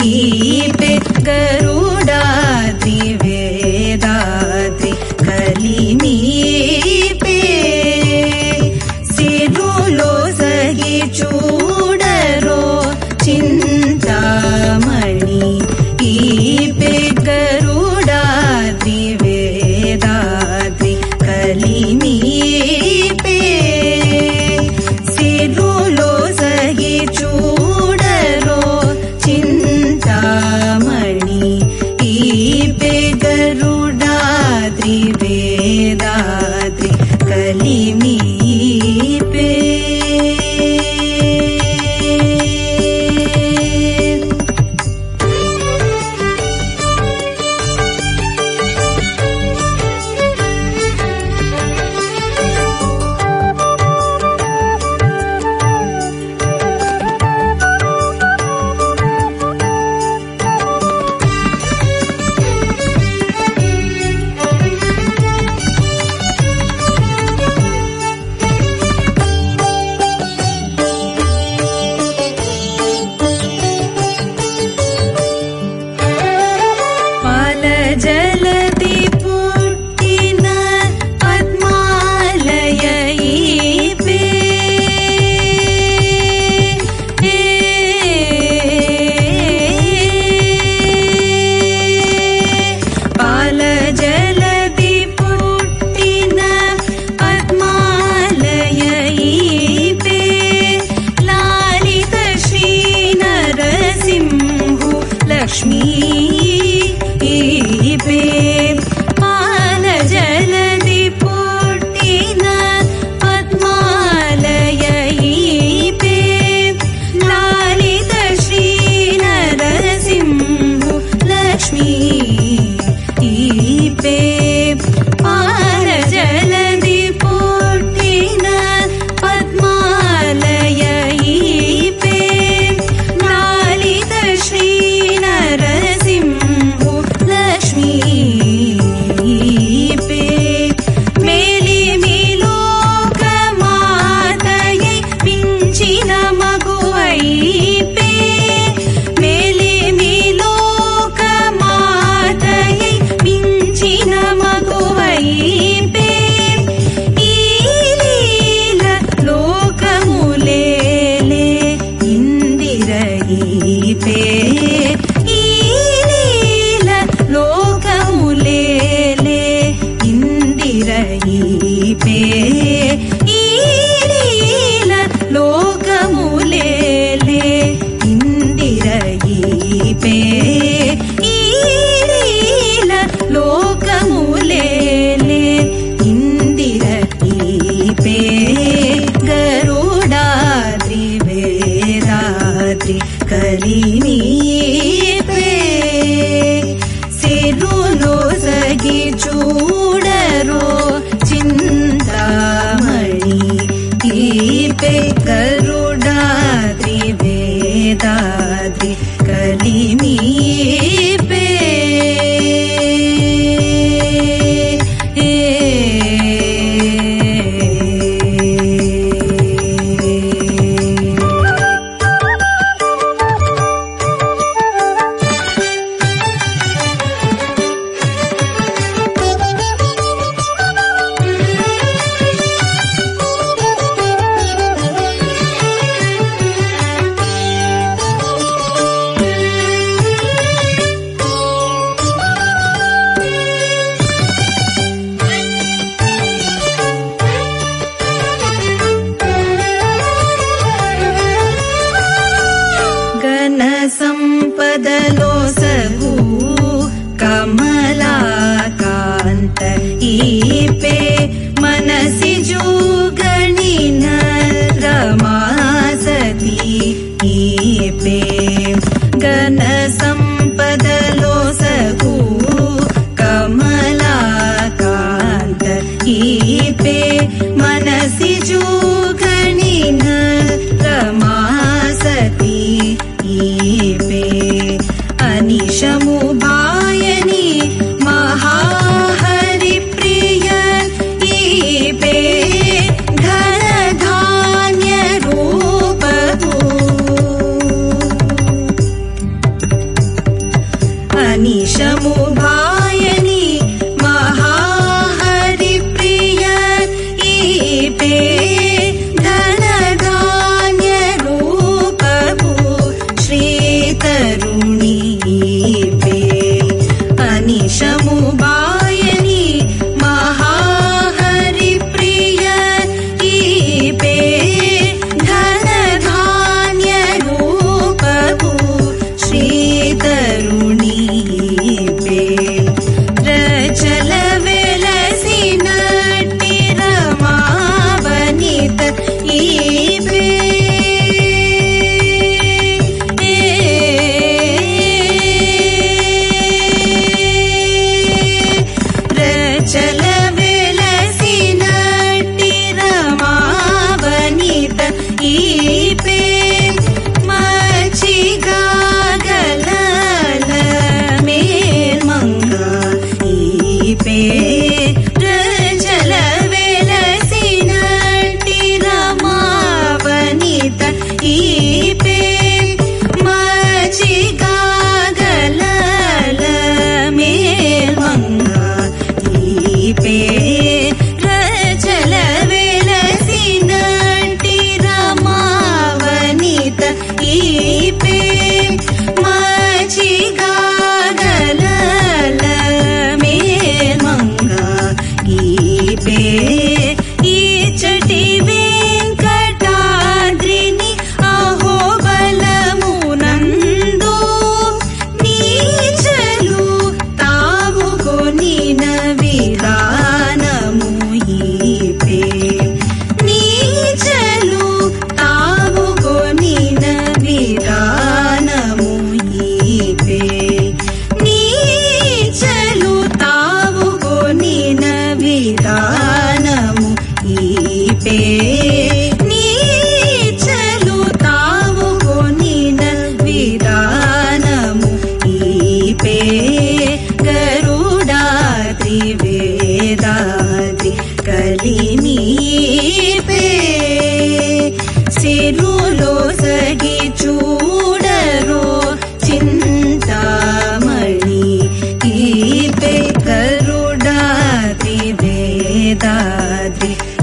ईपे गरुडाद्रि वेदाद्रि कलिनीपे सिरुलो सगी चूडरो चिंतामणि ईपे गरुडाद्रि वेदाद्रि कलिनीपे सिरुलो सगी चूडरो चिंतामणि ईपे गरुडाद्रि वेदाद्रि कलिनीपे अनिशमु भायनी महाहरि प्रिय ईपे धन धान्य रूपभू श्री तरुणी ईपे अनिशमु भायनी महाहरि प्रिय ईपे धन धान्य रूपभू श्री तरुणी ईपे रचल वेलसिनट्टि रमावनित ईपे रचल वेलसिनट्टि रमावनित ईपे मचिगागलल मेल्मंगा ईपे रचल वेलसिनट्टि रमावनित ईपे मचिगागलल मेल्मंगा ईपे रचल वेलसिनट्टि रमावनित ईपे मचिगागलल मेल्मंगा ईपे ఈచటి వెంకటాద్రిని అహోబలమునందు నీచలు తావు కొనిన విధానము ఈపే నీచలు తావు కొనిన విధానము ఈపే నీచలు తావు కొనిన విధానము ఈపే నీచలు తావు కొనిన విధానము ఈపే గరుడాద్రి వేదాద్రి కలిమీపే సిరులో సగి చూడరో చింతామణి ఈపే గరుడాద్రి వేదాద్రి